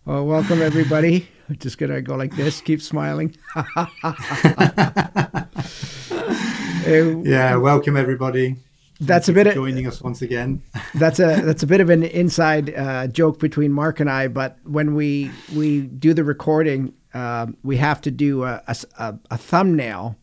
Well, welcome everybody. I'm just gonna go like this. Keep smiling. Yeah, welcome everybody. That's Thank a you for bit. Of, joining us once again. that's a bit of an inside joke between Mark and I. But when we do the recording, we have to do a thumbnail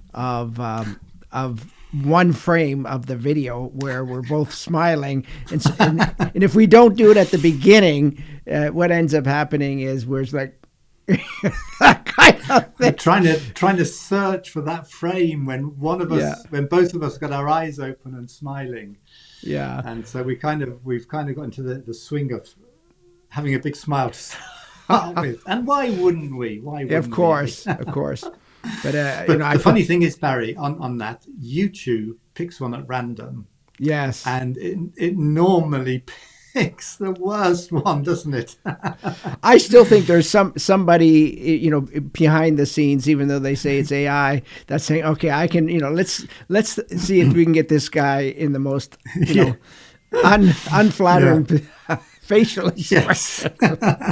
of one frame of the video where we're both smiling, and if we don't do it at the beginning, what ends up happening is we're like that kind of I'm thing. trying to search for that frame when Yeah, when both of us got our eyes open and smiling, yeah, and so we've kind of got into the swing of having a big smile to start with. And why wouldn't we? Why of wouldn't we? course, of course. But But I the put funny thing is, Barry, on that, YouTube picks one at random, yes. and it normally picks the worst one, doesn't it? I still think there's somebody behind the scenes, even though they say it's AI, that's saying, okay, I can let's see if we can get this guy in the most Yeah. Yeah. unflattering facial Yes. expression.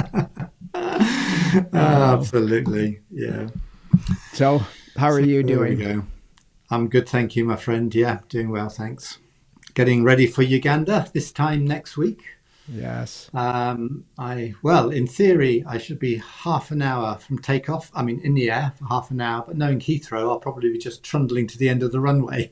Oh, Absolutely. Yeah. so how are So you there we doing? go. I'm good, thank you, my friend. Yeah, doing well, thanks. Getting ready for Uganda this time next week. Yes. In theory, I should be half an hour from takeoff. I mean, in the air for half an hour, but knowing Heathrow, I'll probably be just trundling to the end of the runway.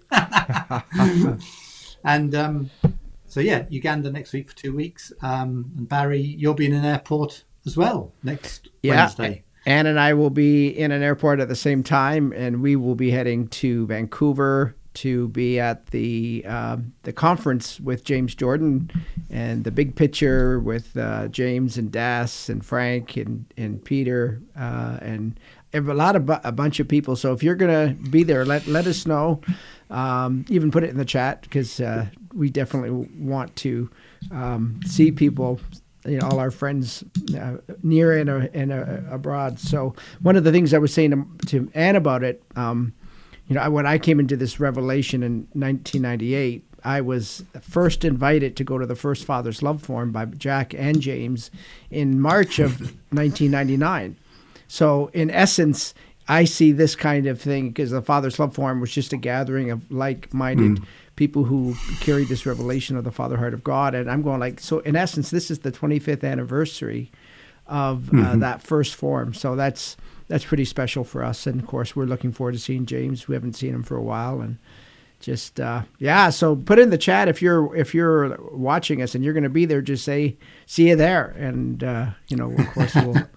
And so, yeah, Uganda next week for 2 weeks. And Barry, you'll be in an airport as well next Yeah. Wednesday. Anne and I will be in an airport at the same time, and we will be heading to Vancouver to be at the conference with James Jordan and the big picture with James and Das and Frank and Peter and a bunch of people. So if you're gonna be there, let us know. Even put it in the chat because we definitely want to see people, all our friends near and abroad. So one of the things I was saying to Anne about it, when I came into this revelation in 1998, I was first invited to go to the first Father's Love Forum by Jack and James in March of 1999. So in essence, I see this kind of thing because the Father's Love Forum was just a gathering of like-minded people who carried this revelation of the Father Heart of God. And I'm going like, so in essence, this is the 25th anniversary of that first forum. So that's pretty special for us. And of course, we're looking forward to seeing James. We haven't seen him for a while, and just So put in the chat if you're watching us and you're going to be there. Just say see you there, and of course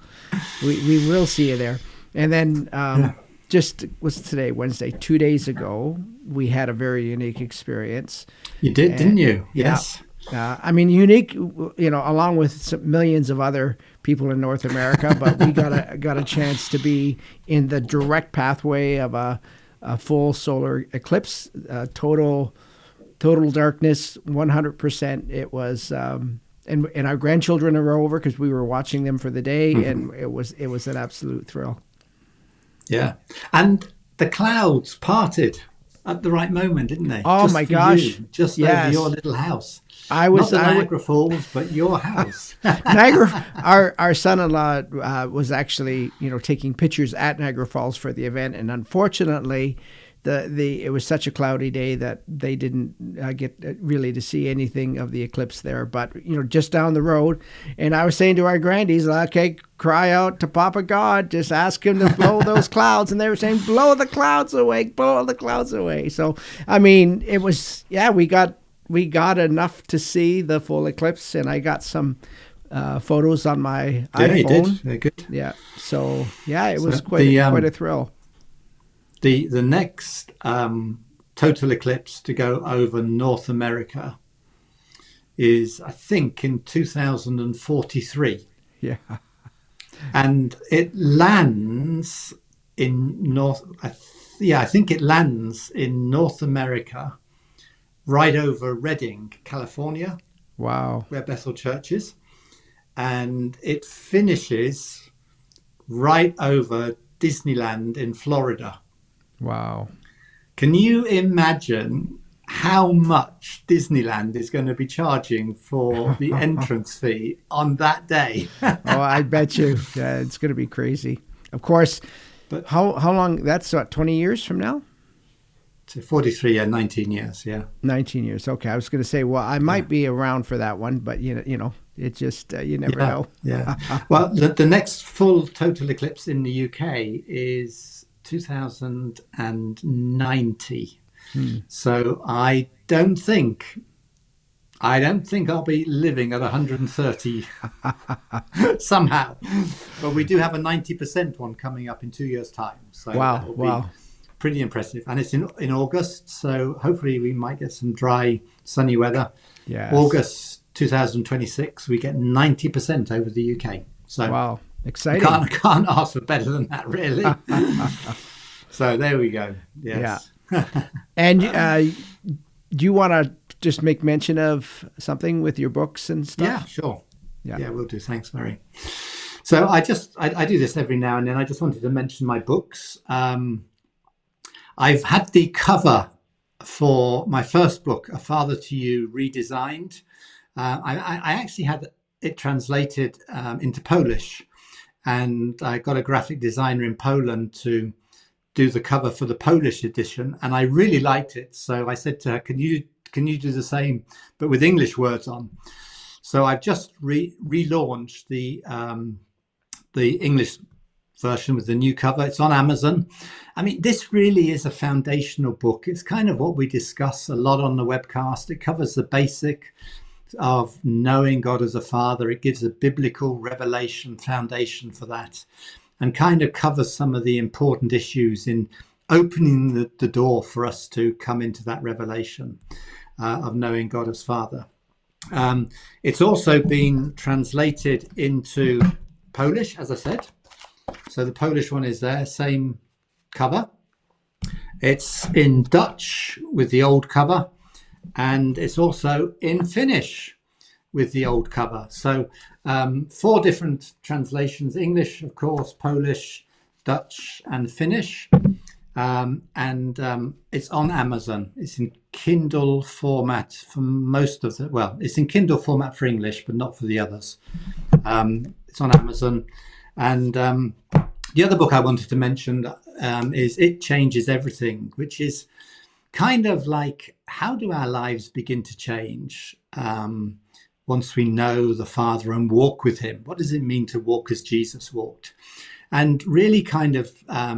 we will see you there. And then just was today Wednesday, 2 days ago, we had a very unique experience. You did, didn't you? Yeah. Yes. I mean, unique, along with millions of other people in North America, but we got a chance to be in the direct pathway of a full solar eclipse, total darkness, 100%. It was, and our grandchildren were over because we were watching them for the day, and it was an absolute thrill. Yeah. And the clouds parted at the right moment, didn't they? Oh Just my for gosh! you, just Yes. over your little house. Not the Niagara Falls, but your house. Niagara. Our son-in-law was actually taking pictures at Niagara Falls for the event, and unfortunately, it was such a cloudy day that they didn't get really to see anything of the eclipse there. But just down the road, and I was saying to our grandies, okay, cry out to Papa God, just ask him to blow those clouds, and they were saying, blow the clouds away, blow the clouds away. So I mean, it was we got enough to see the full eclipse, and I got some photos on my iPhone. You did. They're good. Yeah. So it was quite a thrill. The next total eclipse to go over North America is, I think, in 2043. Yeah. And it lands in I think it lands in North America, right over Redding, California. Wow. Where Bethel Church is. And it finishes right over Disneyland in Florida. Wow. Can you imagine how much Disneyland is going to be charging for the entrance fee on that day. Oh, I bet you. Yeah, it's going to be crazy. Of course. But how long? That's what, 20 years from now? to 43, 19 years, yeah. 19 years. Okay, I was going to say, well, I might be around for that one, but it just you never know. Yeah. Well, the next full total eclipse in the UK is 2090. So I don't think I'll be living at 130 somehow. But we do have a 90% one coming up in 2 years' time. So wow. Be pretty impressive. And it's in August, so hopefully we might get some dry, sunny weather. Yes. August 2026, we get 90% over the UK. So wow, exciting. Can't ask for better than that, really. So there we go. Yes. Yeah. And do you want to just make mention of something with your books and stuff? Yeah, sure. Yeah, we'll do. Thanks, Barry. So I do this every now and then. I just wanted to mention my books. I've had the cover for my first book, A Father to You, redesigned. I actually had it translated into Polish, and I got a graphic designer in Poland to do the cover for the Polish edition, and I really liked it. So I said to her, "Can you do the same, but with English words on?" So I've just relaunched the English version with the new cover. It's on Amazon. I mean, this really is a foundational book. It's kind of what we discuss a lot on the webcast. It covers the basic of knowing God as a father. It gives a biblical revelation foundation for that, and kind of covers some of the important issues in opening the door for us to come into that revelation of knowing God as Father. It's also been translated into Polish, as I said. So the Polish one is there, same cover. It's in Dutch with the old cover, and it's also in Finnish with the old cover. So 4 different translations: English, of course, Polish, Dutch, and Finnish. And it's on Amazon. It's in Kindle format for most of the, well, it's in Kindle format for English, but not for the others. It's on Amazon. And the other book I wanted to mention is It Changes Everything, which is kind of like, how do our lives begin to change once we know the Father and walk with him? What does it mean to walk as Jesus walked? And really kind of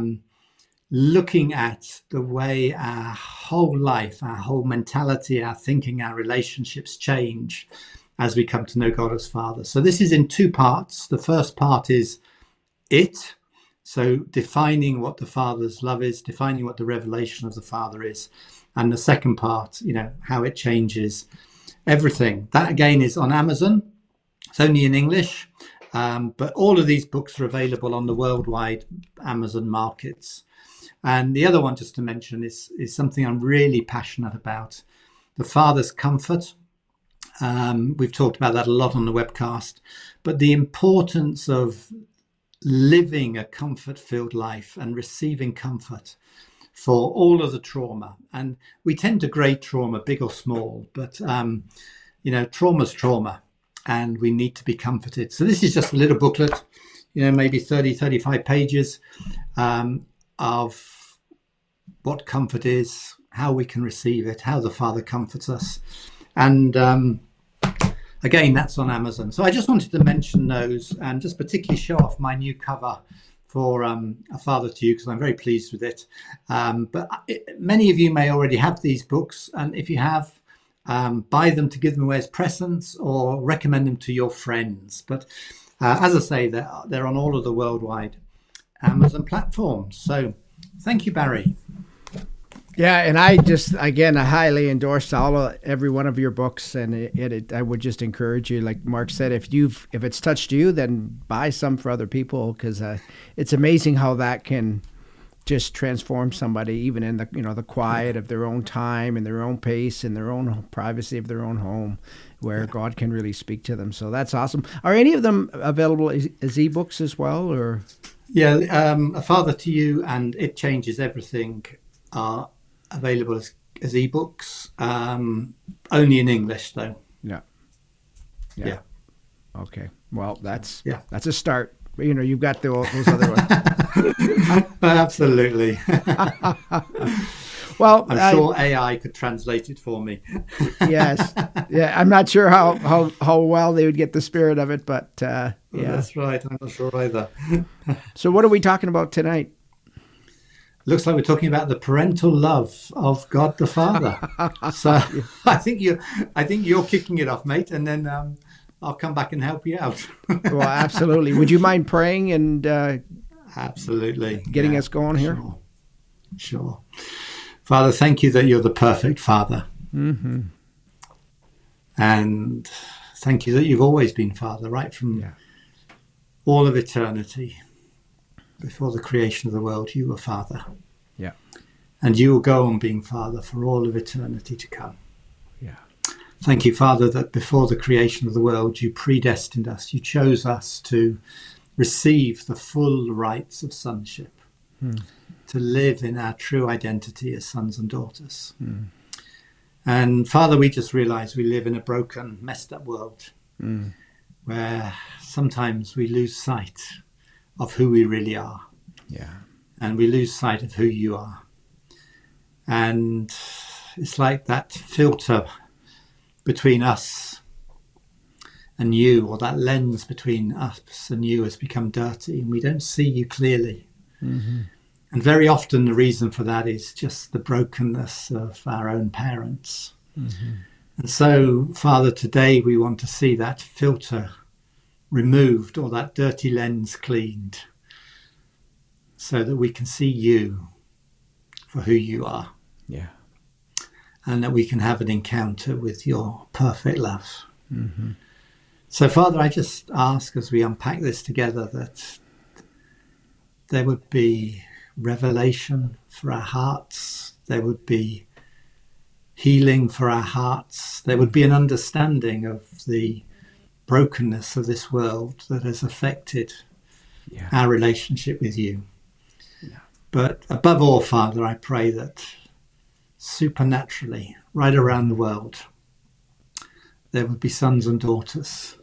looking at the way our whole life, our whole mentality, our thinking, our relationships change as we come to know God as Father. So this is in 2 parts. The first part is it. So defining what the Father's love is, defining what the revelation of the Father is. And the second part, how it changes everything. That again is on Amazon. It's only in English, but all of these books are available on the worldwide Amazon markets. And the other one, just to mention, is something I'm really passionate about: the Father's comfort. We've talked about that a lot on the webcast, but the importance of living a comfort-filled life and receiving comfort for all of the trauma. And we tend to grade trauma, big or small, but trauma's trauma, and we need to be comforted. So this is just a little booklet, maybe 30, 35 pages of what comfort is, how we can receive it, how the Father comforts us. And again, that's on Amazon. So I just wanted to mention those and just particularly show off my new cover for A Father to You, because I'm very pleased with it. But many of you may already have these books, and if you have, buy them to give them away as presents or recommend them to your friends. But as I say, they're on all of the worldwide Amazon platforms. So thank you, Barry. Yeah, and I highly endorse every one of your books, and I would just encourage you, like Mark said, if it's touched you, then buy some for other people, because it's amazing how that can just transform somebody, even in the quiet of their own time, in their own pace, in their own privacy of their own home, where God can really speak to them. So that's awesome. Are any of them available as ebooks as well, or? Yeah, A Father to You and It Changes Everything are available as ebooks, only in English though. Yeah. Yeah. Okay. Well, that's Yeah. that's a start. You know, you've got those other ones. Absolutely. Well, I'm sure AI could translate it for me. Yes. Yeah. I'm not sure how well they would get the spirit of it, but yeah. That's right. I'm not sure either. So what are we talking about tonight? Looks like we're talking about the parental love of God the Father. So I think you're kicking it off, mate, and then I'll come back and help you out. Well, absolutely. Would you mind praying and Absolutely. getting us going here? Sure. Father, thank you that you're the perfect Father. Mm-hmm. And thank you that you've always been Father, right from all of eternity. Before the creation of the world, you were Father. Yeah. And you will go on being Father for all of eternity to come. Yeah. Thank you, Father, that before the creation of the world, you predestined us. You chose us to receive the full rights of sonship, to live in our true identity as sons and daughters. And Father, we just realize we live in a broken, messed up world where sometimes we lose sight of who we really are. Yeah. And we lose sight of who you are. And it's like that filter between us and you, or that lens between us and you has become dirty, and we don't see you clearly. And very often the reason for that is just the brokenness of our own parents. And so, Father, today we want to see that filter removed, or that dirty lens cleaned, so that we can see you for who you are. Yeah. And that we can have an encounter with your perfect love. So, Father, I just ask, as we unpack this together, that there would be revelation for our hearts. There would be healing for our hearts. There would be an understanding of the brokenness of this world that has affected our relationship with you. But above all, Father, I pray that supernaturally, right around the world, there would be sons and daughters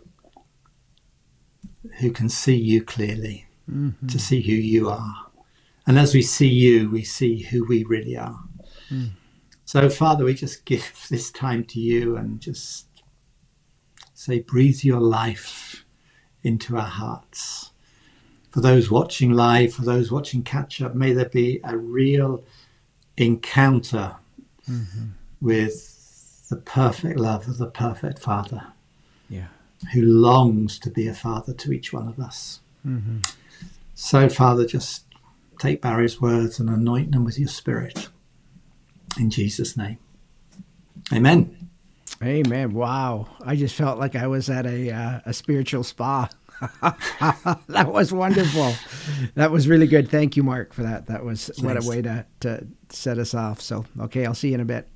who can see you clearly, to see who you are. And as we see you, we see who we really are. So, Father, we just give this time to you and just say, breathe your life into our hearts. For those watching live, for those watching catch up, may there be a real encounter with the perfect love of the perfect Father, who longs to be a father to each one of us. So, Father, just take Barry's words and anoint them with your Spirit. In Jesus' name. Amen. Amen. Wow. I just felt like I was at a spiritual spa. That was wonderful. That was really good. Thank you, Mark, for that. That was What a way to set us off. So, okay, I'll see you in a bit.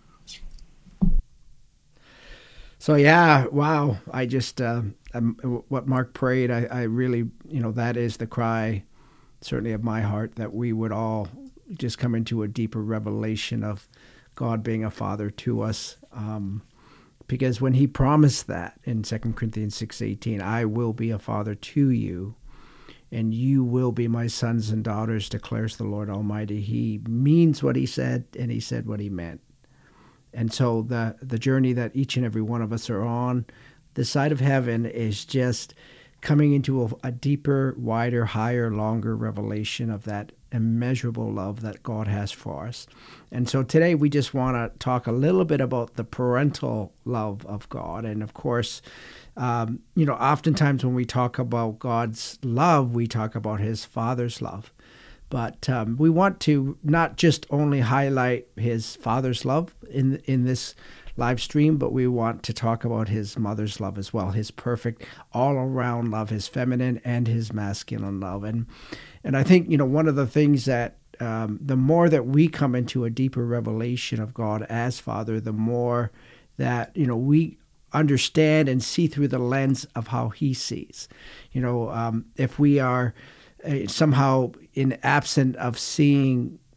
So, yeah, wow. I just, what Mark prayed, I really, that is the cry, certainly of my heart, that we would all just come into a deeper revelation of God being a father to us. Because when he promised that in 2 Corinthians 6:18, I will be a father to you, and you will be my sons and daughters, declares the Lord Almighty. He means what he said, and he said what he meant. And so the journey that each and every one of us are on this side of heaven is just coming into a deeper, wider, higher, longer revelation of that immeasurable love that God has for us. And so today we just want to talk a little bit about the parental love of God. And of course, oftentimes when we talk about God's love, we talk about his Father's love. But we want to not just only highlight his Father's love in this live stream, but we want to talk about his mother's love as well, his perfect all-around love, his feminine and his masculine love. And I think, one of the things that the more that we come into a deeper revelation of God as Father, the more that, we understand and see through the lens of how he sees. If we are somehow in absent of seeing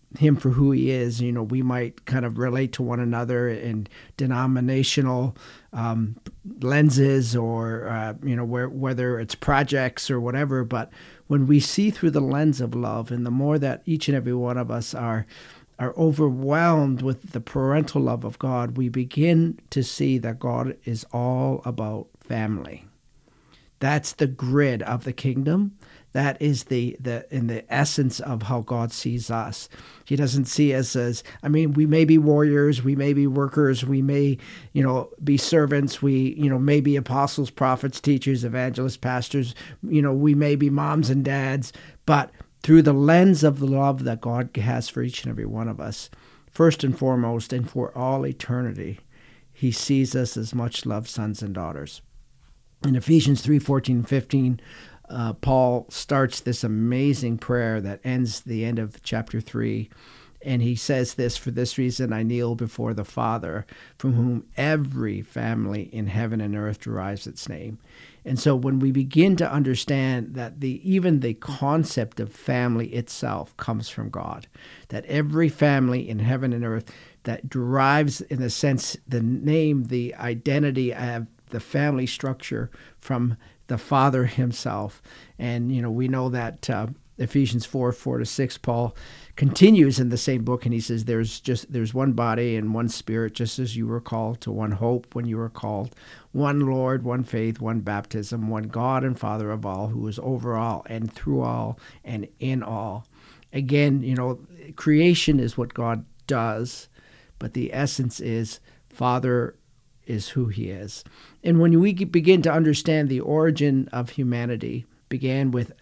him for who he is. We might kind of relate to one another in denominational lenses, or whether it's projects or whatever. But when we see through the lens of love, and the more that each and every one of us are overwhelmed with the parental love of God, we begin to see that God is all about family. That's the grid of the kingdom. That is the essence of how God sees us. He doesn't see us as, we may be warriors, we may be workers, we may, be servants, we, may be apostles, prophets, teachers, evangelists, pastors, we may be moms and dads, but through the lens of the love that God has for each and every one of us, first and foremost, and for all eternity, he sees us as much loved sons and daughters. In Ephesians 3:14-15, Paul starts this amazing prayer that ends the end of chapter 3. And he says this: "For this reason I kneel before the Father, from whom every family in heaven and earth derives its name." And so when we begin to understand that even the concept of family itself comes from God, that every family in heaven and earth that derives, in a sense, the name, the identity of the family structure from the Father himself. And, we know that Ephesians 4:4-6, Paul continues in the same book, and he says, there's one body and one spirit, just as you were called to one hope when you were called, one Lord, one faith, one baptism, one God and Father of all, who is over all and through all and in all. Again, creation is what God does, but the essence is Father is who he is. And when we begin to understand the origin of humanity began with,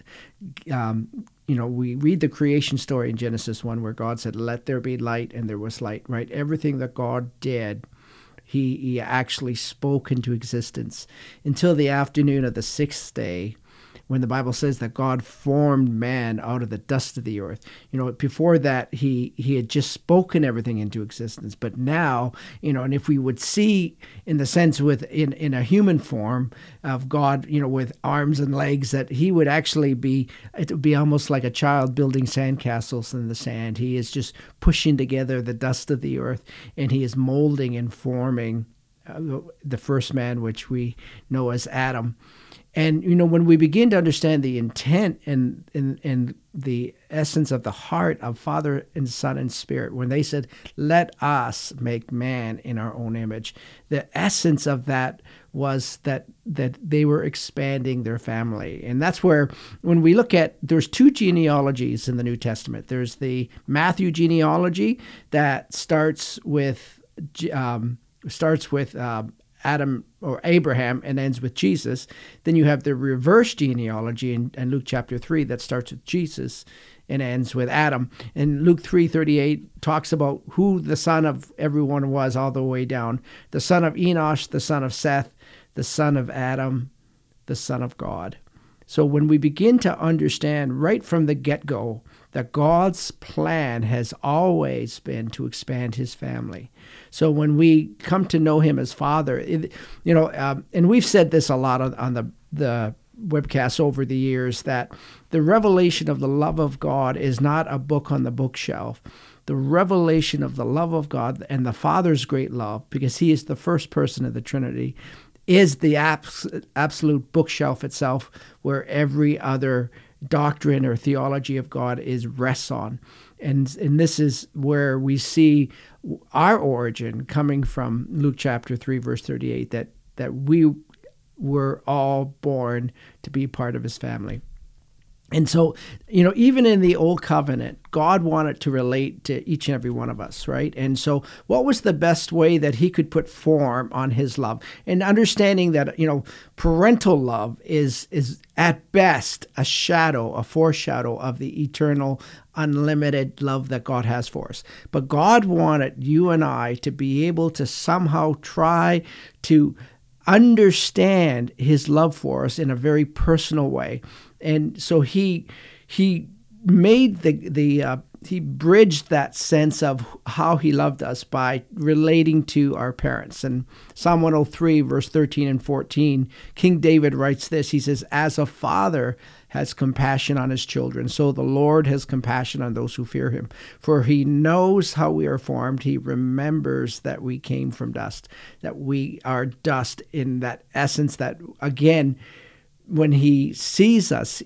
we read the creation story in Genesis 1 where God said, "Let there be light," and there was light, right? Everything that God did, he actually spoke into existence until the afternoon of the sixth day, when the Bible says that God formed man out of the dust of the earth. Before that, he had just spoken everything into existence. But now, and if we would see, in the sense in a human form of God, with arms and legs, that he would actually it would be almost like a child building sandcastles in the sand. He is just pushing together the dust of the earth, and he is molding and forming the first man, which we know as Adam. And, when we begin to understand the intent and the essence of the heart of Father and Son and Spirit, when they said, "Let us make man in our own image," the essence of that was that they were expanding their family. And that's where, when we look at, there's two genealogies in the New Testament. There's the Matthew genealogy that starts with Adam or Abraham and ends with Jesus. Then you have the reverse genealogy in Luke chapter 3 that starts with Jesus and ends with Adam. And Luke 3:38 talks about who the son of everyone was all the way down. The son of Enosh, the son of Seth, the son of Adam, the son of God. So when we begin to understand right from the get-go that God's plan has always been to expand his family. So when we come to know him as Father, and we've said this a lot on the webcasts over the years, that the revelation of the love of God is not a book on the bookshelf. The revelation of the love of God and the Father's great love, because he is the first person of the Trinity, is the absolute bookshelf itself, where every other doctrine or theology of God rests on. And this is where we see our origin coming from Luke chapter 3, verse 38, that we were all born to be part of his family. And so, even in the Old Covenant, God wanted to relate to each and every one of us, right? And so what was the best way that he could put form on his love? And understanding that, parental love is at best a foreshadow of the eternal, unlimited love that God has for us. But God wanted you and I to be able to somehow try to understand his love for us in a very personal way. And so he made the he bridged that sense of how he loved us by relating to our parents. And Psalm 103, verse 13 and 14, King David writes this. He says, "As a father has compassion on his children, so the Lord has compassion on those who fear him. For he knows how we are formed. He remembers that we came from dust," that we are dust, in that essence that, again, when he sees us,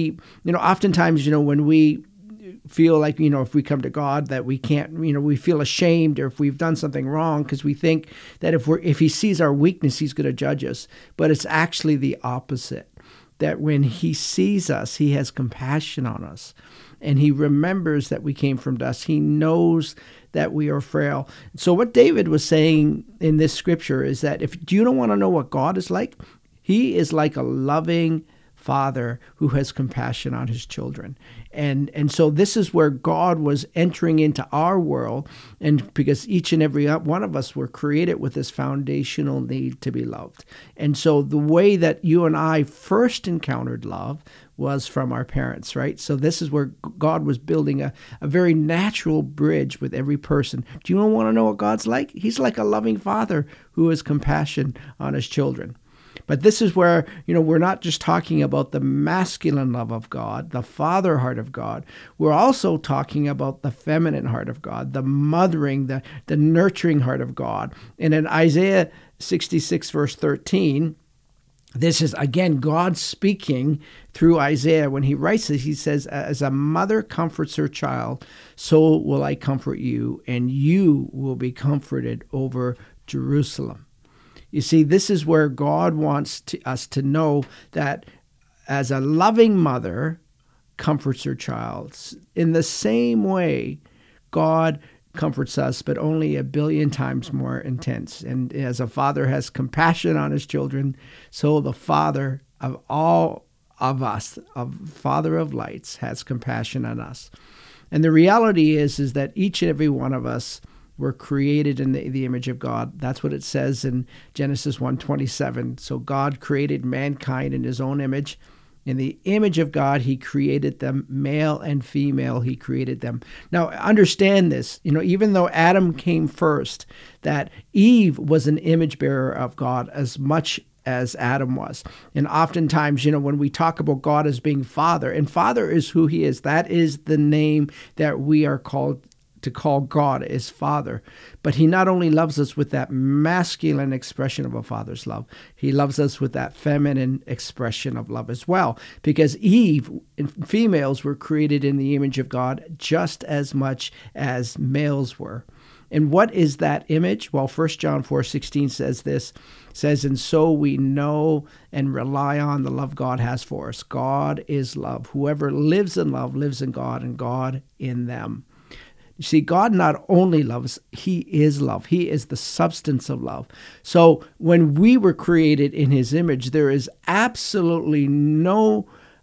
oftentimes, when we feel like, if we come to God that we can't, we feel ashamed, or if we've done something wrong, because we think that if he sees our weakness, he's going to judge us. But it's actually the opposite, that when he sees us, he has compassion on us, and he remembers that we came from dust. He knows that we are frail. So what David was saying in this scripture is that do you don't want to know what God is like? He is like a loving father who has compassion on his children. And so this is where God was entering into our world, and because each and every one of us were created with this foundational need to be loved. And so the way that you and I first encountered love was from our parents, right? So this is where God was building a very natural bridge with every person. Do you want to know what God's like? He's like a loving father who has compassion on his children. But this is where, we're not just talking about the masculine love of God, the father heart of God. We're also talking about the feminine heart of God, the mothering, the nurturing heart of God. And in Isaiah 66, verse 13, this is, again, God speaking through Isaiah. When he writes this, he says, "As a mother comforts her child, so will I comfort you, and you will be comforted over Jerusalem." You see, this is where God wants us to know that as a loving mother comforts her child, in the same way God comforts us, but only a billion times more intense. And as a father has compassion on his children, so the Father of all of us, Father of lights, has compassion on us. And the reality is that each and every one of us were created in the image of God. That's what it says in Genesis 1:27. So God created mankind in his own image. In the image of God, he created them, male and female, he created them. Now, understand this, even though Adam came first, that Eve was an image bearer of God as much as Adam was. And oftentimes, when we talk about God as being Father, and Father is who he is, that is the name that we are called to call God as Father. But he not only loves us with that masculine expression of a father's love, he loves us with that feminine expression of love as well. Because Eve and females were created in the image of God just as much as males were. And what is that image? Well, 1 John 4:16 says this, "And so we know and rely on the love God has for us. God is love. Whoever lives in love lives in God, and God in them." You see, God not only loves, he is love. He is the substance of love. So when we were created in his image, there is absolutely no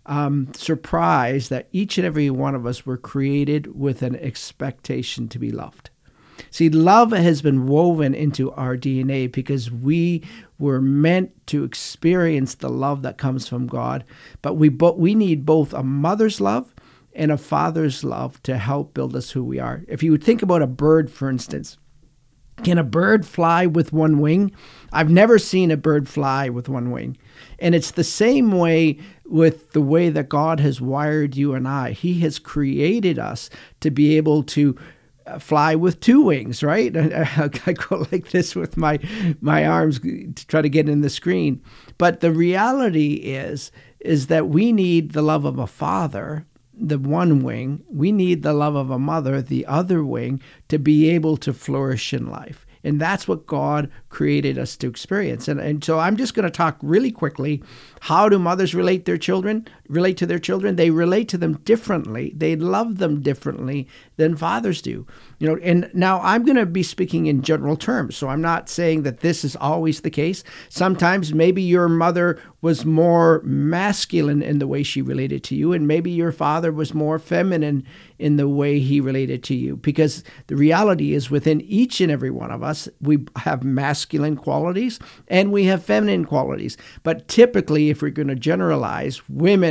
surprise that each and every one of us were created with an expectation to be loved. See, love has been woven into our DNA because we were meant to experience the love that comes from God. But we need both a mother's love and a father's love to help build us who we are. If you would think about a bird, for instance, can a bird fly with one wing? I've never seen a bird fly with one wing. And it's the same way with the way that God has wired you and I. He has created us to be able to fly with two wings, right? I go like this with my arms to try to get in the screen. But the reality is that we need the love of a father, the one wing. We need the love of a mother, the other wing, to be able to flourish in life. And that's what God created us to experience. And so I'm just going to talk really quickly. How do mothers relate to their children? They relate to them differently. They love them differently than fathers do. And now I'm going to be speaking in general terms. So I'm not saying that this is always the case. Sometimes maybe your mother was more masculine in the way she related to you, and maybe your father was more feminine in the way he related to you. Because the reality is, within each and every one of us, we have masculine qualities and we have feminine qualities. But typically, if we're going to generalize, women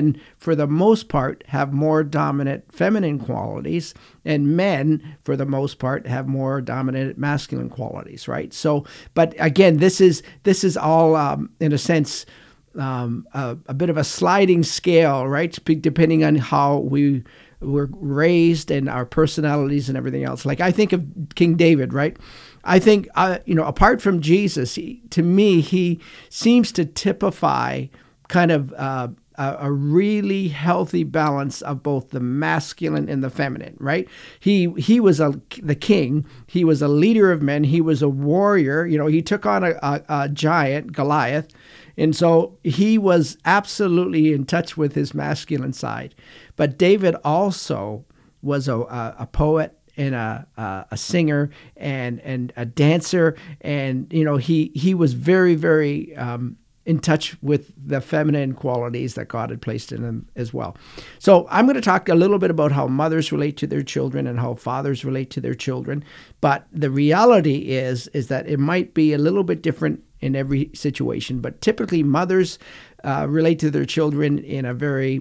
women, for the most part, have more dominant feminine qualities, and men, for the most part, have more dominant masculine qualities, right? So, but again, this is all, in a sense, a bit of a sliding scale, right? Depending on how we were raised and our personalities and everything else. Like I think of King David, right? I think, apart from Jesus, to me, he seems to typify kind of a really healthy balance of both the masculine and the feminine, right? He was the king. He was a leader of men. He was a warrior. He took on a giant, Goliath. And so he was absolutely in touch with his masculine side. But David also was a poet and a singer and a dancer. And, he was very, very in touch with the feminine qualities that God had placed in him as well. So I'm going to talk a little bit about how mothers relate to their children and how fathers relate to their children. But the reality is that it might be a little bit different in every situation. But typically mothers relate to their children in a very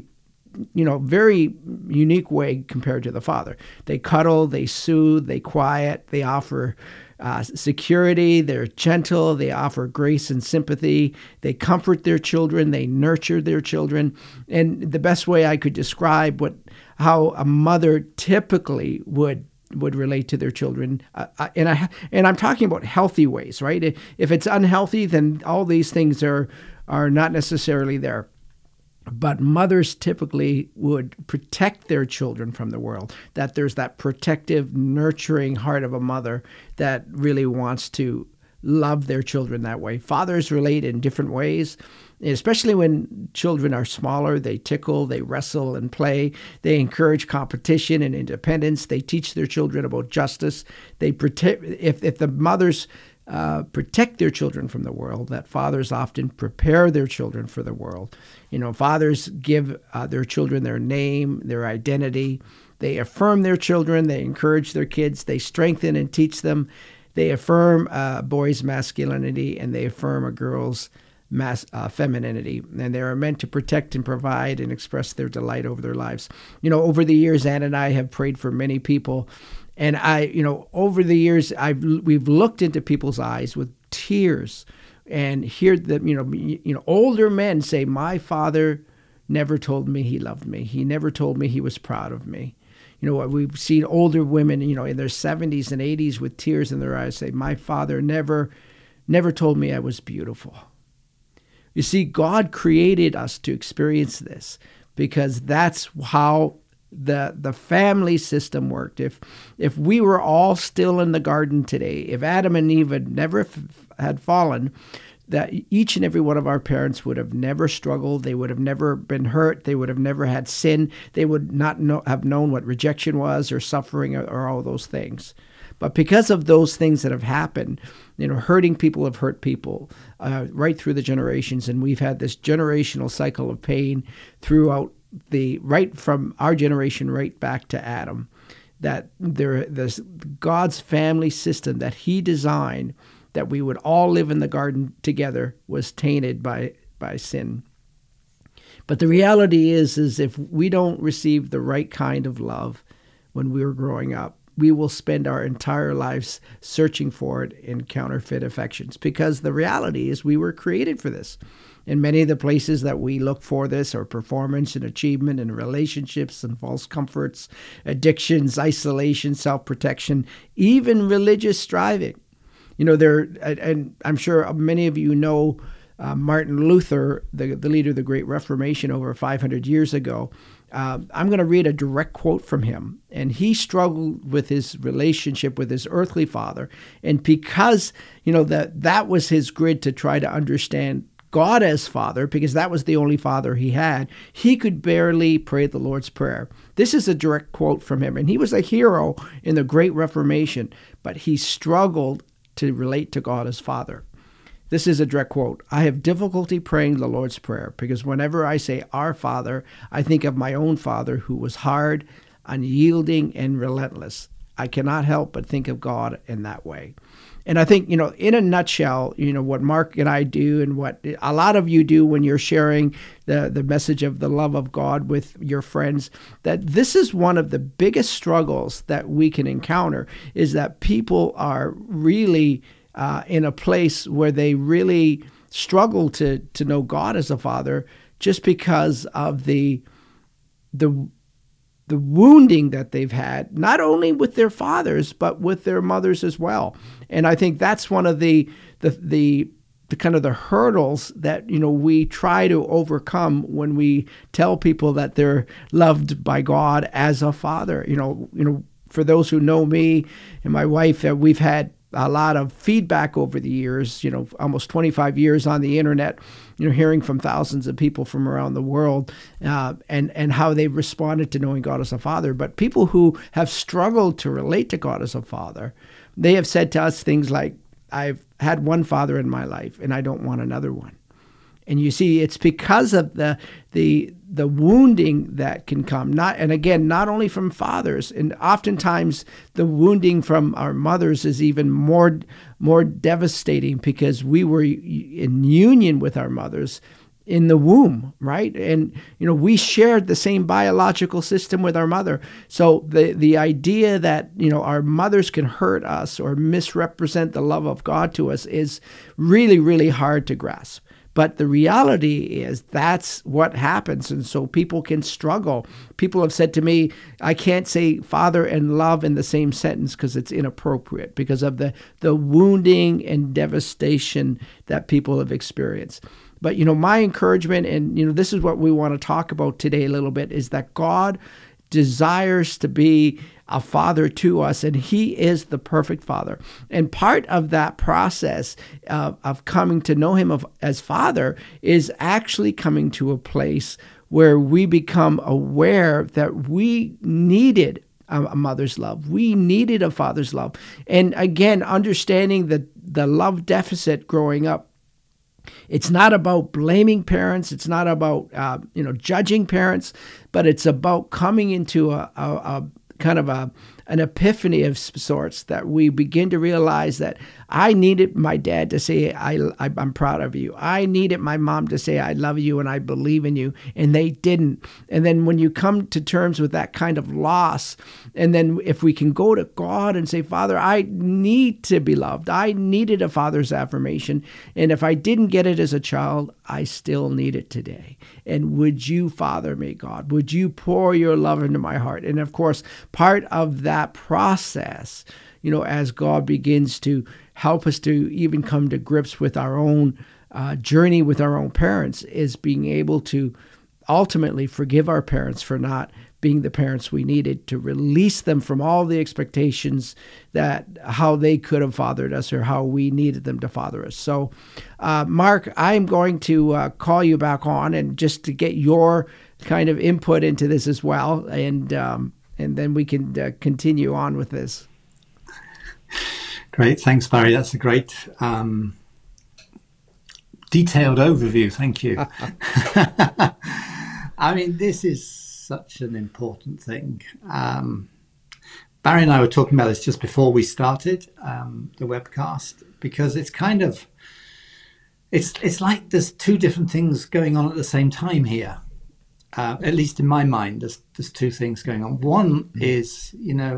unique way compared to the father. They cuddle, they soothe, they quiet, they offer security, they're gentle, they offer grace and sympathy, they comfort their children, they nurture their children. And the best way I could describe how a mother typically would relate to their children, and I'm talking about healthy ways, right? If it's unhealthy, then all these things are not necessarily there. But mothers typically would protect their children from the world, that there's that protective, nurturing heart of a mother that really wants to love their children that way. Fathers relate in different ways, especially when children are smaller. They tickle, they wrestle and play. They encourage competition and independence. They teach their children about justice. They protect, if the mothers protect their children from the world, that fathers often prepare their children for the world. Fathers give their children their name, their identity. They affirm their children. They encourage their kids. They strengthen and teach them. They affirm a boy's masculinity, and they affirm a girl's femininity. And they are meant to protect and provide and express their delight over their lives. Over the years, Ann and I have prayed for many people. And over the years, we've looked into people's eyes with tears and hear that, older men say, my father never told me he loved me. He never told me he was proud of me. We've seen older women, in their 70s and 80s with tears in their eyes say, my father never told me I was beautiful. You see, God created us to experience this because that's how the family system worked. If we were all still in the garden today, if Adam and Eve had never had fallen, that each and every one of our parents would have never struggled. They would have never been hurt. They would have never had sin. They would not have known what rejection was or suffering or all those things. But because of those things that have happened, hurting people have hurt people right through the generations. And we've had this generational cycle of pain throughout right from our generation right back to Adam, that there's God's family system that he designed, that we would all live in the garden together, was tainted by sin. But the reality is if we don't receive the right kind of love when we were growing up, we will spend our entire lives searching for it in counterfeit affections, because the reality is we were created for this. And many of the places that we look for this are performance and achievement and relationships and false comforts, addictions, isolation, self-protection, even religious striving. And I'm sure many of you know Martin Luther, the leader of the Great Reformation over 500 years ago. I'm going to read a direct quote from him. And he struggled with his relationship with his earthly father. And because, that was his grid to try to understand God as Father, because that was the only father he had, he could barely pray the Lord's Prayer. This is a direct quote from him. And he was a hero in the Great Reformation, but he struggled to relate to God as Father. This is a direct quote. I have difficulty praying the Lord's Prayer because whenever I say Our Father, I think of my own father who was hard, unyielding, and relentless. I cannot help but think of God in that way. And I think, in a nutshell, what Mark and I do and what a lot of you do when you're sharing the message of the love of God with your friends, that this is one of the biggest struggles that we can encounter, is that people are really in a place where they really struggle to know God as a father, just because of the wounding that they've had, not only with their fathers, but with their mothers as well. And I think that's one of the kind of the hurdles that, we try to overcome when we tell people that they're loved by God as a father. For those who know me and my wife, we've had a lot of feedback over the years, almost 25 years on the internet, hearing from thousands of people from around the world, and how they've responded to knowing God as a father. But people who have struggled to relate to God as a father, they have said to us things like, I've had one father in my life and I don't want another one. And you see, it's because of the wounding that can come, not only from fathers, and oftentimes the wounding from our mothers is even more devastating, because we were in union with our mothers in the womb, right? And we shared the same biological system with our mother. So the idea that our mothers can hurt us or misrepresent the love of God to us is really, really hard to grasp. But the reality is that's what happens. And so people can struggle. People have said to me, I can't say father and love in the same sentence because it's inappropriate, because of the wounding and devastation that people have experienced. But, my encouragement, and, this is what we want to talk about today a little bit, is that God desires to be a father to us, and he is the perfect father. And part of that process of coming to know him as father is actually coming to a place where we become aware that we needed a mother's love. We needed a father's love. And again, understanding the love deficit growing up. It's not about blaming parents. It's not about judging parents, but it's about coming into a kind of an epiphany of sorts, that we begin to realize that I needed my dad to say, I'm proud of you. I needed my mom to say, I love you and I believe in you. And they didn't. And then when you come to terms with that kind of loss, and then if we can go to God and say, Father, I need to be loved. I needed a father's affirmation. And if I didn't get it as a child, I still need it today. And would you father me, God? Would you pour your love into my heart? And of course, part of that process, as God begins to help us to even come to grips with our own journey with our own parents, is being able to ultimately forgive our parents for not being the parents we needed, to release them from all the expectations that how they could have fathered us or how we needed them to father us. So, Mark, I'm going to call you back on, and just to get your kind of input into this as well, and then we can continue on with this. Great. Thanks, Barry. That's a great detailed overview. Thank you. I mean, this is such an important thing. Barry and I were talking about this just before we started the webcast, because it's kind of, it's like there's two different things going on at the same time here. At least in my mind, there's two things going on. One is,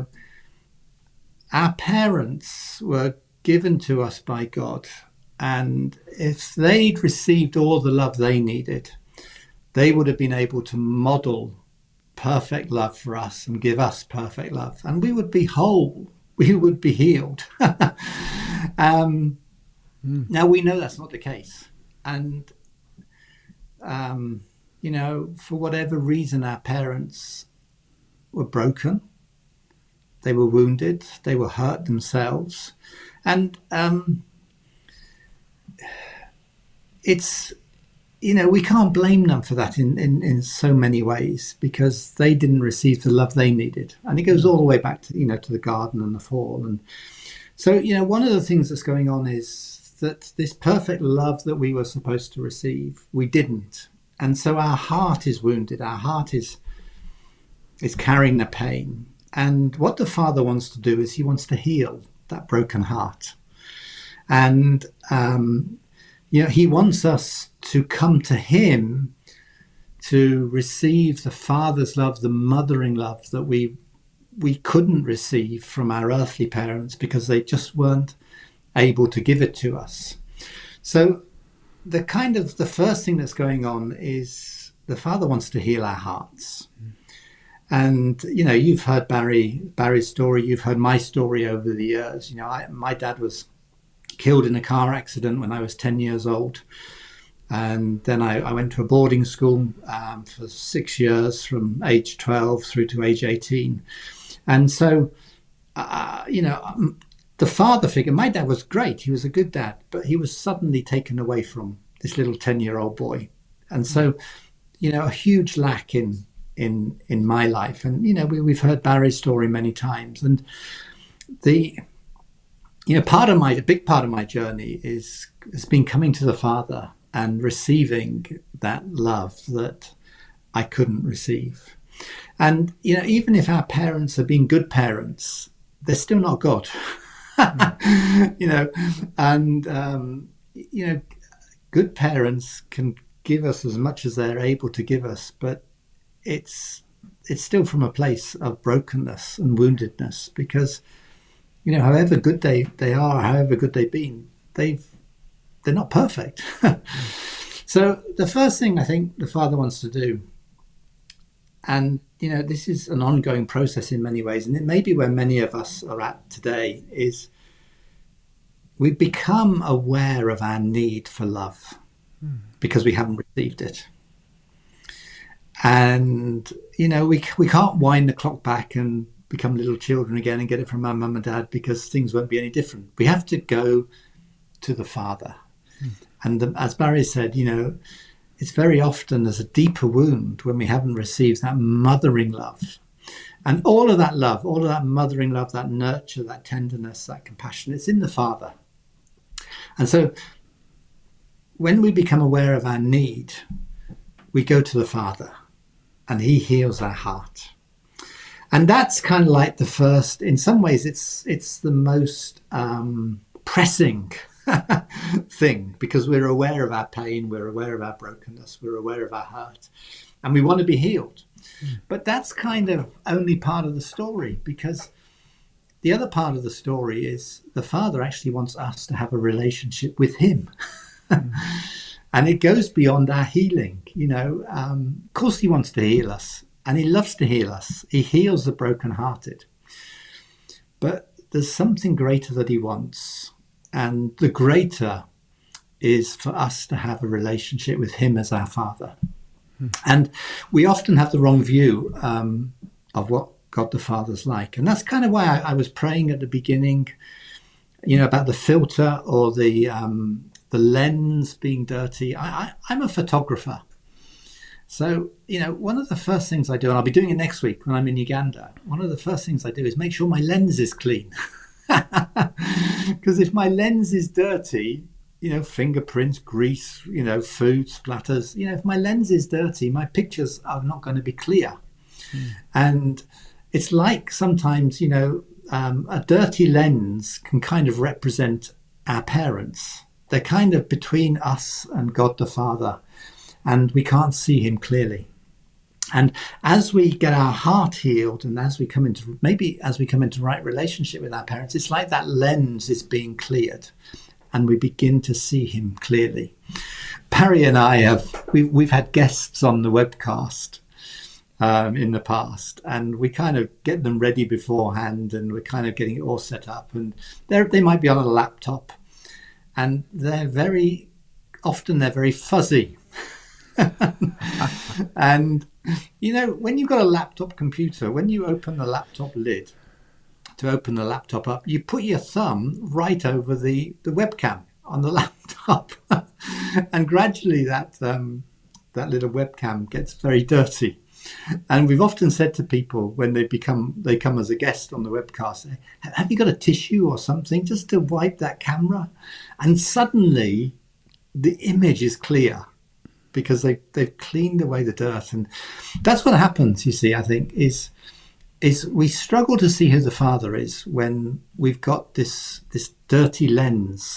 our parents were given to us by God, and if they'd received all the love they needed, they would have been able to model perfect love for us and give us perfect love, and we would be whole, we would be healed. Now we know that's not the case, and for whatever reason, our parents were broken, they were wounded, they were hurt themselves, and it's, we can't blame them for that in so many ways, because they didn't receive the love they needed. And it goes all the way back to, to the garden and the fall. And so, one of the things that's going on is that this perfect love that we were supposed to receive, we didn't. And so our heart is wounded. Our heart is carrying the pain. And what the Father wants to do is he wants to heal that broken heart. And, he wants us to come to him to receive the Father's love, the mothering love that we couldn't receive from our earthly parents because they just weren't able to give it to us. So the first thing that's going on is the Father wants to heal our hearts. And, you've heard Barry's story. You've heard my story over the years. My dad was killed in a car accident when I was 10 years old. And then I went to a boarding school for 6 years, from age 12 through to age 18. And so, the father figure, my dad was great. He was a good dad, but he was suddenly taken away from this little 10-year-old boy. And so, a huge lack in my life. And, we've heard Barry's story many times. And a big part of my journey has been coming to the Father and receiving that love that I couldn't receive. And, even if our parents have been good parents, they're still not God. Good parents can give us as much as they're able to give us, but it's still from a place of brokenness and woundedness, because, however good they are, however good they've been, they're not perfect. So the first thing I think the Father wants to do, and, this is an ongoing process in many ways, and it may be where many of us are at today, is we become aware of our need for love because we haven't received it. And, we can't wind the clock back and become little children again and get it from our mum and dad, because things won't be any different. We have to go to the Father. And as Barry said, it's very often there's a deeper wound when we haven't received that mothering love. And all of that love, all of that mothering love, that nurture, that tenderness, that compassion, it's in the Father. And so when we become aware of our need, we go to the Father and he heals our heart. And that's kind of like the first, in some ways, it's the most pressing thing, because we're aware of our pain, we're aware of our brokenness, we're aware of our hurt, and we want to be healed. But that's kind of only part of the story, because the other part of the story is the Father actually wants us to have a relationship with him. And it goes beyond our healing. Of course he wants to heal us, and he loves to heal us. He heals the brokenhearted. But there's something greater that he wants. And the greater is for us to have a relationship with him as our Father. And we often have the wrong view of what God the Father's like. And that's kind of why I was praying at the beginning, about the filter or the lens being dirty. I'm a photographer. So, one of the first things I do, and I'll be doing it next week when I'm in Uganda, one of the first things I do is make sure my lens is clean. Because if my lens is dirty, fingerprints, grease, food splatters, if my lens is dirty, my pictures are not going to be clear. And it's like sometimes, a dirty lens can kind of represent our parents. They're kind of between us and God the Father, and we can't see him clearly. And as we get our heart healed, and as we come into right relationship with our parents, it's like that lens is being cleared and we begin to see him clearly. Barry and I we've had guests on the webcast in the past, and we kind of get them ready beforehand, and we're kind of getting it all set up, and they might be on a laptop, and they're very fuzzy. And when you've got a laptop computer, when you open the laptop lid to open the laptop up, you put your thumb right over the webcam on the laptop, and gradually that little webcam gets very dirty. And we've often said to people when they come as a guest on the webcast, have you got a tissue or something just to wipe that camera? And suddenly the image is clear, because they've cleaned away the dirt. And that's what happens, you see, I think, is we struggle to see who the Father is when we've got this dirty lens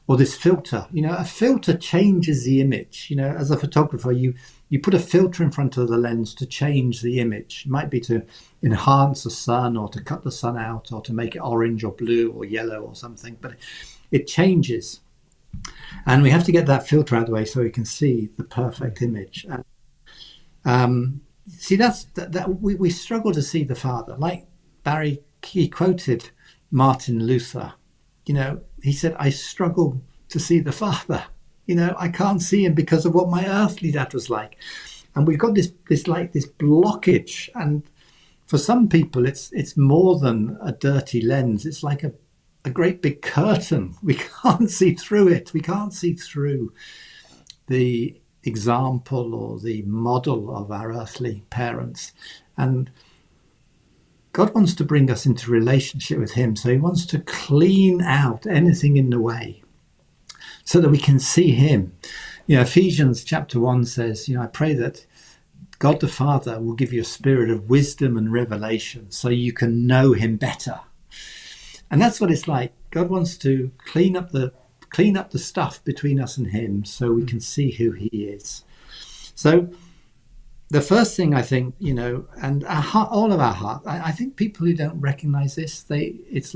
or this filter. A filter changes the image. As a photographer, you put a filter in front of the lens to change the image. It might be to enhance the sun, or to cut the sun out, or to make it orange or blue or yellow or something, but it changes. And we have to get that filter out of the way so we can see the perfect image. And see, we struggle to see the Father. Like Barry, he quoted Martin Luther. He said, I struggle to see the Father. I can't see him because of what my earthly dad was like. And we've got this blockage. And for some people, it's more than a dirty lens. It's like a great big curtain. We can't see through it. We can't see through the example or the model of our earthly parents. And God wants to bring us into relationship with him. So he wants to clean out anything in the way so that we can see him. Ephesians chapter 1 says, I pray that God the Father will give you a spirit of wisdom and revelation so you can know him better. And that's what it's like. God wants to clean up the stuff between us and him so we can see who he is. So the first thing, I think, and our heart, all of our heart, I think people who don't recognize this, it's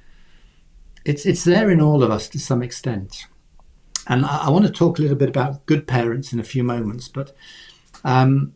there in all of us to some extent. And I want to talk a little bit about good parents in a few moments, but to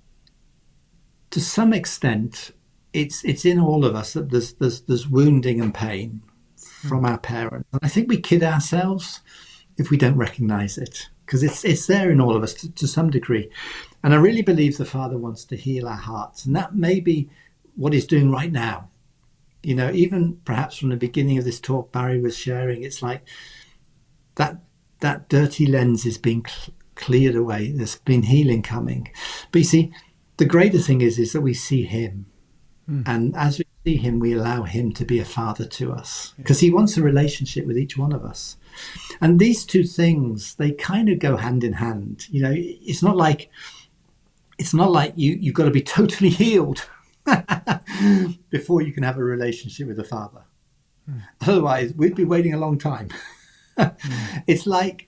some extent, it's in all of us that there's wounding and pain from our parents. And I think we kid ourselves if we don't recognize it, because it's there in all of us to some degree. And I really believe the Father wants to heal our hearts. And that may be what he's doing right now. Even perhaps from the beginning of this talk, Barry was sharing, it's like that dirty lens is being cleared away. There's been healing coming. But you see, the greater thing is that we see him. And as we see him, we allow him to be a father to us, because he wants a relationship with each one of us. And these two things, they kind of go hand in hand. It's not like you've got to be totally healed before you can have a relationship with the Father. Otherwise, we'd be waiting a long time. It's like,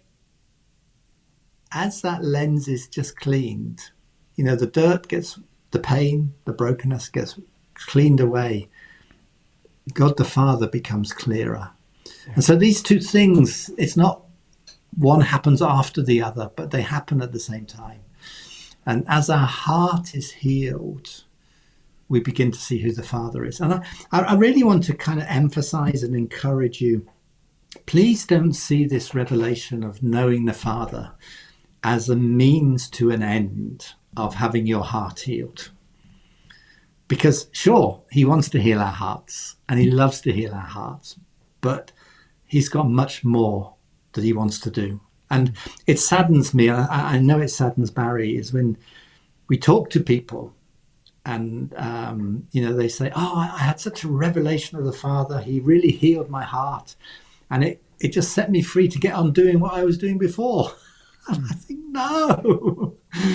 as that lens is just cleaned, the dirt gets, the pain, the brokenness gets cleaned away. God the Father becomes clearer. And so these two things, it's not one happens after the other, but they happen at the same time. And as our heart is healed, we begin to see who the Father is. And I really want to kind of emphasize and encourage you, please don't see this revelation of knowing the Father as a means to an end of having your heart healed. Because sure, he wants to heal our hearts and he loves to heal our hearts, but he's got much more that he wants to do. And it saddens me, I know it saddens Barry, is when we talk to people and, they say, I had such a revelation of the Father. He really healed my heart. And it just set me free to get on doing what I was doing before. And I think, no,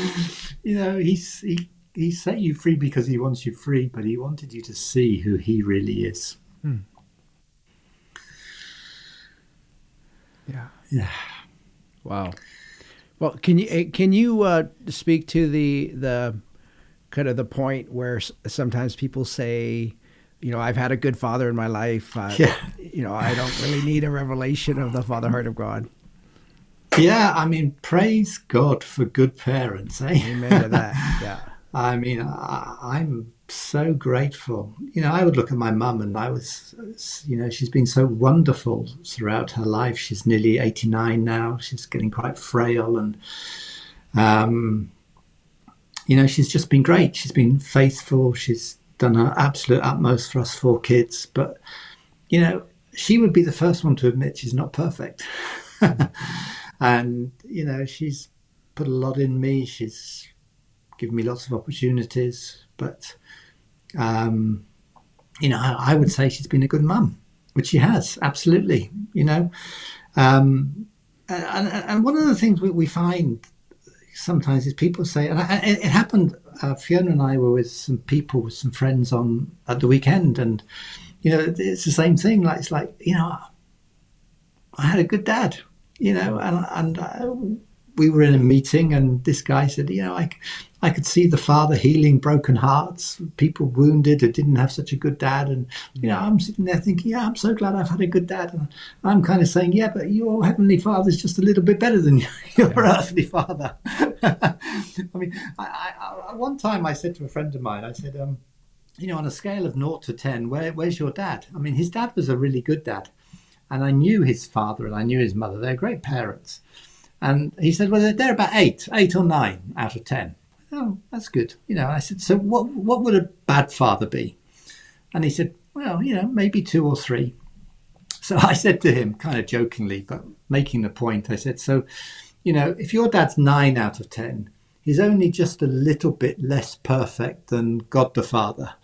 he set you free because he wants you free, but he wanted you to see who he really is. Yeah. Wow. Well, can you speak to the kind of the point where sometimes people say, I've had a good father in my life. I don't really need a revelation of the Father heart of God. Yeah, I mean, praise God for good parents, eh? Amen to that. Yeah. I mean, I'm so grateful. I would look at my mum and I was, she's been so wonderful throughout her life. She's nearly 89 now. She's getting quite frail and, she's just been great. She's been faithful. She's done her absolute utmost for us 4 kids. But, she would be the first one to admit she's not perfect. And, she's put a lot in me. She's given me lots of opportunities. But, I would say she's been a good mum, which she has, absolutely, And one of the things we find sometimes is people say, and it happened, Fiona and I were with some people, with some friends at the weekend, and, it's the same thing. Like, it's like, I had a good dad, we were in a meeting, and this guy said, I could see the Father healing broken hearts, people wounded who didn't have such a good dad. And, I'm sitting there thinking, yeah, I'm so glad I've had a good dad. And I'm kind of saying, yeah, but your Heavenly Father is just a little bit better than your earthly father. I mean, one time I said to a friend of mine, I said, on a scale of 0 to 10, where's your dad? I mean, his dad was a really good dad. And I knew his father and I knew his mother. They're great parents. And he said, well, they're about 8 or 9 out of 10. Oh, that's good. I said, so what would a bad father be? And he said, well, maybe 2 or 3. So I said to him, kind of jokingly, but making the point, I said, so, if your dad's 9 out of 10, he's only just a little bit less perfect than God the Father.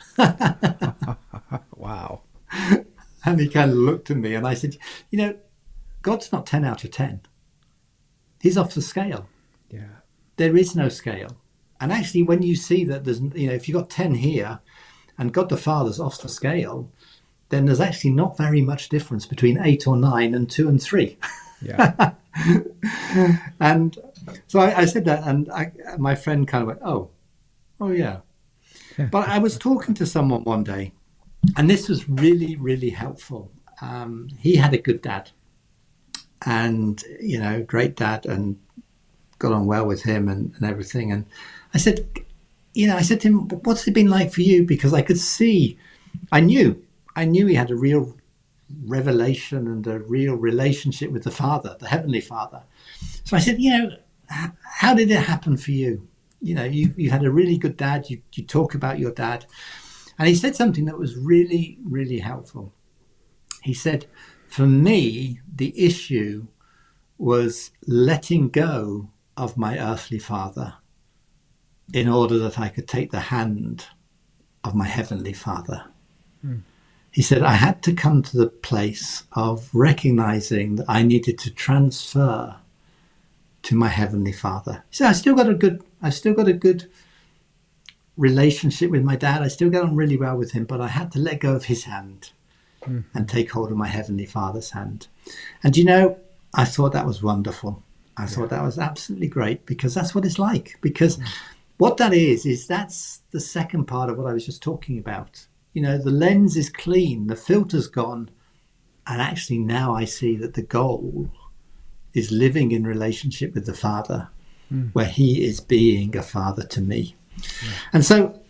Wow. And he kind of looked at me and I said, God's not 10 out of 10. He's off the scale. Yeah. There is no scale. And actually, when you see that there's, if you've got 10 here and God the Father's off the scale, then there's actually not very much difference between 8 or 9 and 2 and 3. Yeah. And so I said that, and my friend kind of went, oh yeah. But I was talking to someone one day, and this was really, really helpful. He had a good dad, and great dad, and got on well with him and everything. And I said to him, what's it been like for you? Because I could see, I knew he had a real revelation and a real relationship with the Father, the Heavenly Father. So I said, how did it happen for you? You had a really good dad. You talk about your dad. And he said something that was really, really helpful. He said, for me, the issue was letting go of my earthly father in order that I could take the hand of my Heavenly Father. Mm. He said, I had to come to the place of recognizing that I needed to transfer to my Heavenly Father. He said, I still got a good relationship with my dad. I still get on really well with him, but I had to let go of his hand and take hold of my Heavenly Father's hand. And I thought that was wonderful. I thought that was absolutely great, because that's what it's like. Because what that is that's the second part of what I was just talking about. The lens is clean, the filter's gone, and actually now I see that the goal is living in relationship with the Father, where he is being a father to me. Yeah. And so,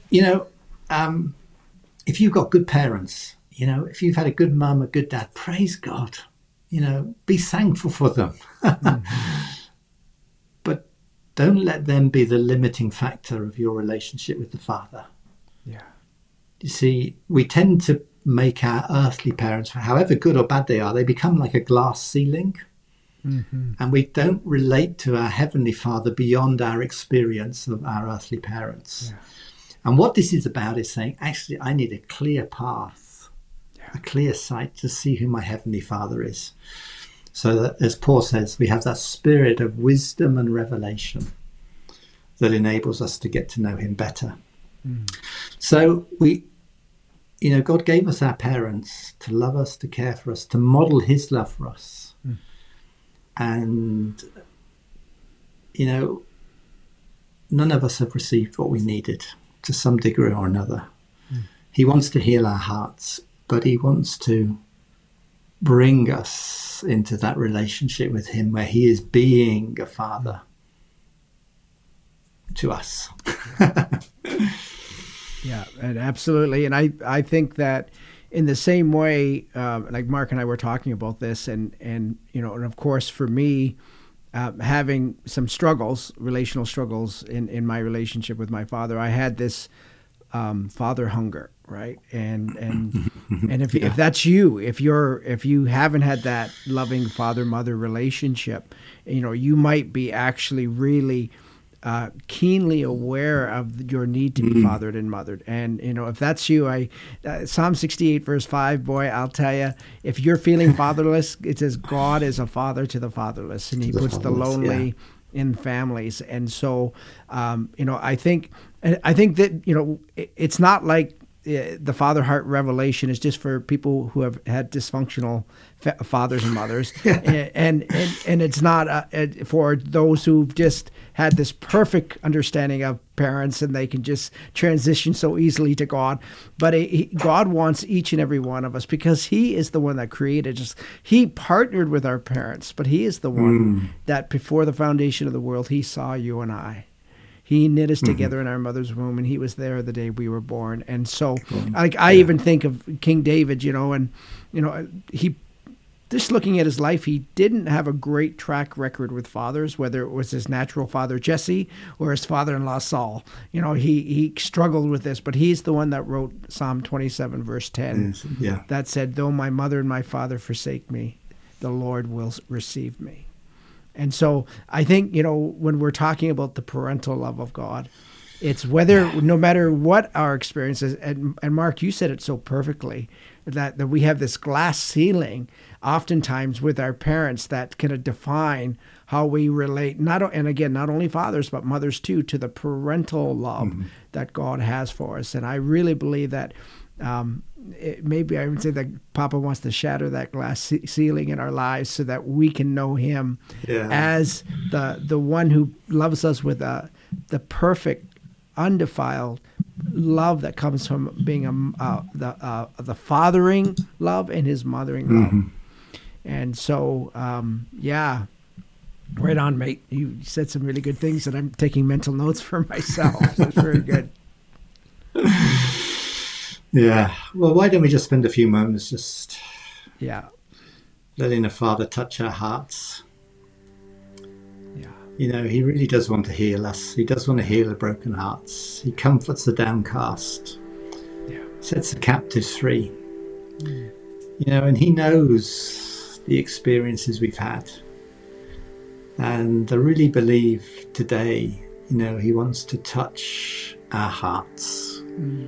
if you've got good parents, if you've had a good mum, a good dad, praise God, be thankful for them. But don't let them be the limiting factor of your relationship with the Father. Yeah. You see, we tend to make our earthly parents, however good or bad they are, they become like a glass ceiling. Mm-hmm. And we don't relate to our Heavenly Father beyond our experience of our earthly parents. Yeah. And what this is about is saying, actually, I need a clear path, a clear sight to see who my Heavenly Father is. So that, as Paul says, we have that spirit of wisdom and revelation that enables us to get to know him better. Mm. So God gave us our parents to love us, to care for us, to model his love for us. Mm. And, none of us have received what we needed to some degree or another. Mm. He wants to heal our hearts, but he wants to bring us into that relationship with him where he is being a father to us. Yeah, and absolutely. And I think that in the same way, like Mark and I were talking about this, and of course for me, having some struggles, relational struggles in my relationship with my father, I had this father hunger, right? And if that's you, if you haven't had that loving father-mother relationship, you might be actually really keenly aware of your need to be fathered and mothered. And, if that's you, Psalm 68 verse 5, boy, I'll tell you, if you're feeling fatherless, it says God is a father to the fatherless, and he puts the lonely in families. And so, I think that, it's not like the father heart revelation is just for people who have had dysfunctional fathers and mothers, and it's not for those who've just had this perfect understanding of parents and they can just transition so easily to God. But God wants each and every one of us, because He is the one that created us. He partnered with our parents, but He is the one that before the foundation of the world, He saw you and I. He knit us together in our mother's womb, and He was there the day we were born. And so, I even think of King David, and he, just looking at his life, he didn't have a great track record with fathers, whether it was his natural father Jesse or his father-in-law Saul. He struggled with this, but he's the one that wrote Psalm 27, verse 10, that said, "Though my mother and my father forsake me, the Lord will receive me." And so I think, when we're talking about the parental love of God, it's no matter what our experiences, and Mark, you said it so perfectly, that we have this glass ceiling oftentimes with our parents that can define how we relate, not only fathers, but mothers too, to the parental love that God has for us. And I really believe that maybe I would say that Papa wants to shatter that glass ceiling in our lives so that we can know Him as the one who loves us with the perfect, undefiled love that comes from being the fathering love and His mothering love. And so, right on, mate. You said some really good things, and I'm taking mental notes for myself. That's very good. Yeah. Well, why don't we just spend a few moments just letting the Father touch our hearts? Yeah. He really does want to heal us. He does want to heal the broken hearts. He comforts the downcast. Yeah. Sets the captives free. And He knows the experiences we've had. And I really believe today, He wants to touch our hearts.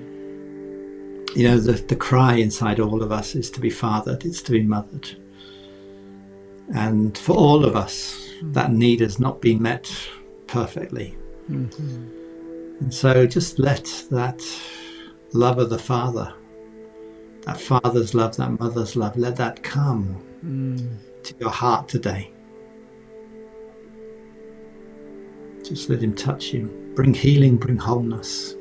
The cry inside all of us is to be fathered, it's to be mothered. And for all of us, that need has not been met perfectly. And so just let that love of the Father, that father's love, that mother's love, let that come to your heart today. Just let Him touch you. Bring healing, bring wholeness.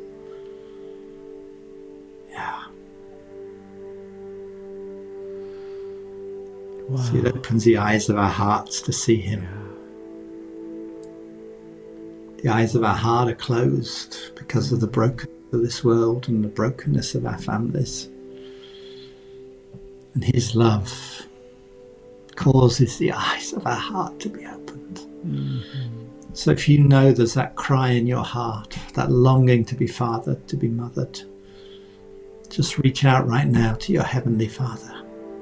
Wow. So it opens the eyes of our hearts to see Him. The eyes of our heart are closed because of the brokenness of this world and the brokenness of our families. And His love causes the eyes of our heart to be opened. So if you know there's that cry in your heart, that longing to be fathered, to be mothered, just reach out right now to your Heavenly Father.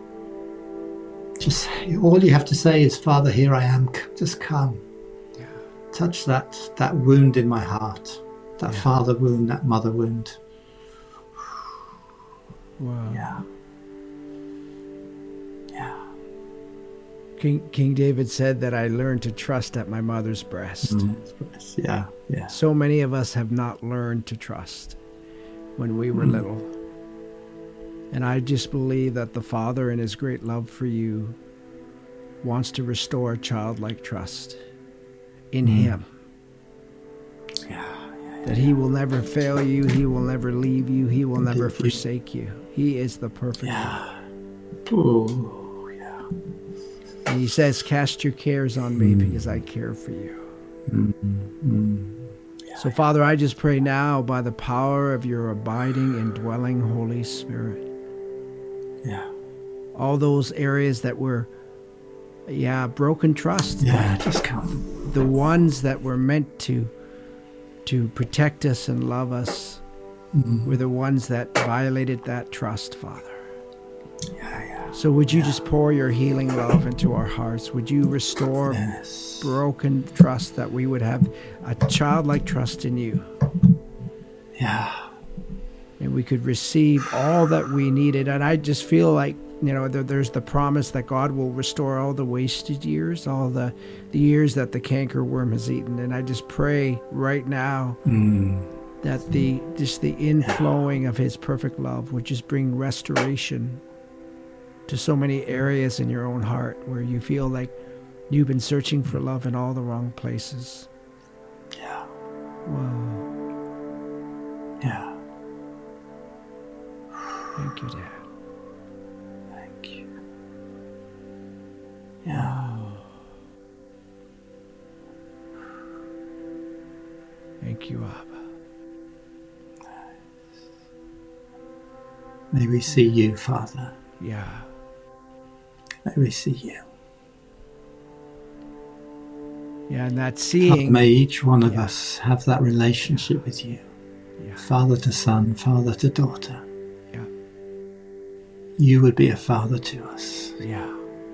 Just all you have to say is, "Father, here I am. Just come. Touch that wound in my heart, that father wound, that mother wound." Wow. Yeah. King David said that I learned to trust at my mother's breast. Yeah. So many of us have not learned to trust when we were little. And I just believe that the Father, in His great love for you, wants to restore childlike trust in Him. That He will never fail you. He will never leave you. He will never forsake you. He is the perfect one. And He says, "Cast your cares on me because I care for you." So, Father, I just pray now by the power of your abiding and dwelling Holy Spirit. All those areas that were, broken trust. Just come. The ones that were meant to protect us and love us were the ones that violated that trust, Father. So would you just pour your healing love into our hearts? Would you restore broken trust, that we would have a childlike trust in you? And we could receive all that we needed. And I just feel like, there's the promise that God will restore all the wasted years, all the years that the cankerworm has eaten. And I just pray right now that the inflowing of his perfect love would just bring restoration to so many areas in your own heart where you feel like you've been searching for love in all the wrong places. Yeah. Wow. Yeah. Thank you, Dad. Thank you. Yeah. Thank you, Abba. May we see you, Father. Yeah. May we see you. Yeah, and that Father, seeing. may each one of us have that relationship with you. Yeah. Father to son, father to daughter. Yeah. You would be a father to us. Yeah.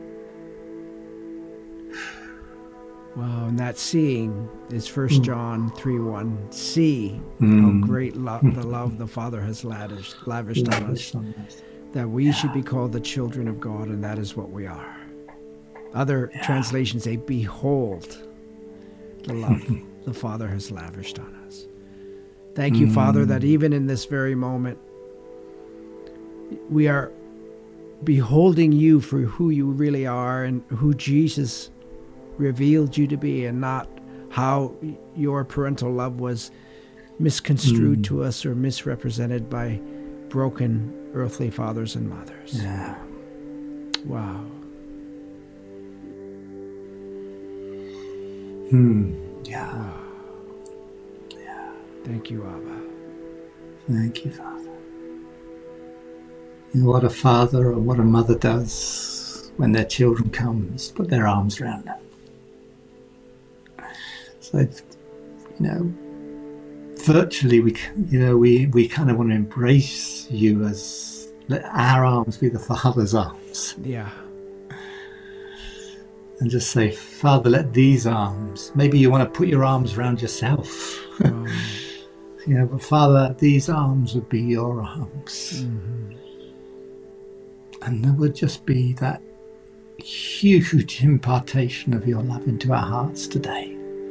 Wow, and that seeing is 1 John 3:1. See how great the love the Father has lavished on us, that we should be called the children of God, and that is what we are. Other translations say, behold the love the Father has lavished on us. Thank you, Father, that even in this very moment, we are beholding you for who you really are and who Jesus revealed you to be, and not how your parental love was misconstrued to us or misrepresented by broken earthly fathers and mothers. Yeah. Wow. Yeah. Wow. Yeah. Thank you, Abba. Thank you, Father. You know what a father or what a mother does when their children come is put their arms around them. So, virtually we kind of want to embrace you as let our arms be the Father's arms. Yeah. And just say, Father, let these arms, maybe you want to put your arms around yourself. But Father, these arms would be your arms. And there would just be that huge impartation of your love into our hearts today.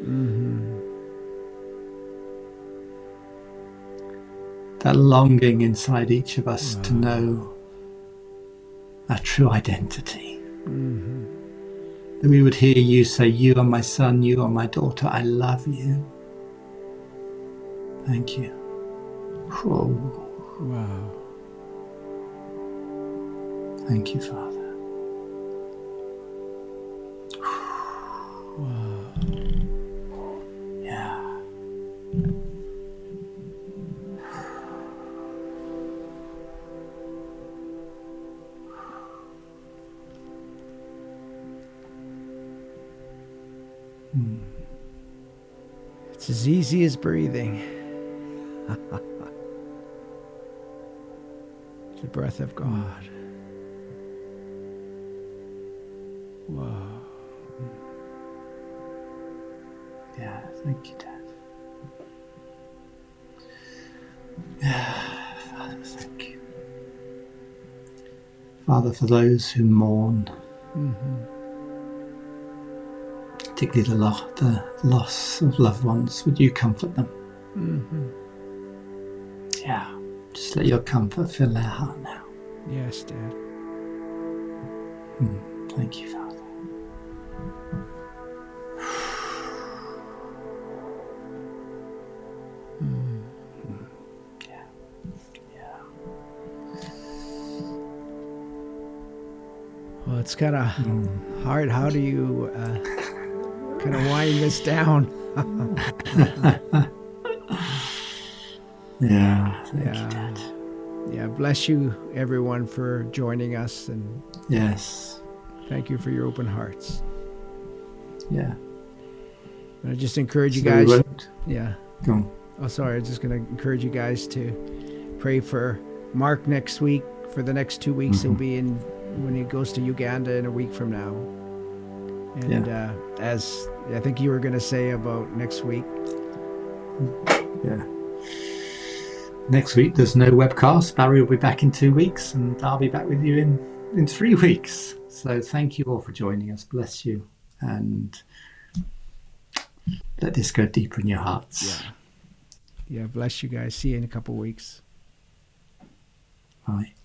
That longing inside each of us to know our true identity. That we would hear you say, you are my son, you are my daughter, I love you. Thank you. Oh. Wow. Thank you, Father. Wow. Yeah. It's as easy as breathing. The breath of God. Wow. Yeah, thank you, Dad. Yeah, Father, thank you. Father, for those who mourn, particularly the loss of loved ones, would you comfort them? Yeah, just let your comfort fill their heart now. Yes, Dad. Thank you, Father. Well, it's kind of hard. How do you kind of wind this down? Yeah, thank you, Dad. Yeah, bless you, everyone, for joining us, and Yes. thank you for your open hearts. Yeah. And I just encourage you So guys. we won't- Yeah. Go on. Oh, sorry. I'm just going to encourage you guys to pray for Mark next week. For the next 2 weeks, he'll be in when he goes to Uganda in a week from now. And as I think you were going to say about next week. Yeah. Next week, there's no webcast. Barry will be back in 2 weeks, and I'll be back with you in 3 weeks. So thank you all for joining us. Bless you. And let this go deeper in your hearts. Yeah, bless you guys. See you in a couple weeks. Bye.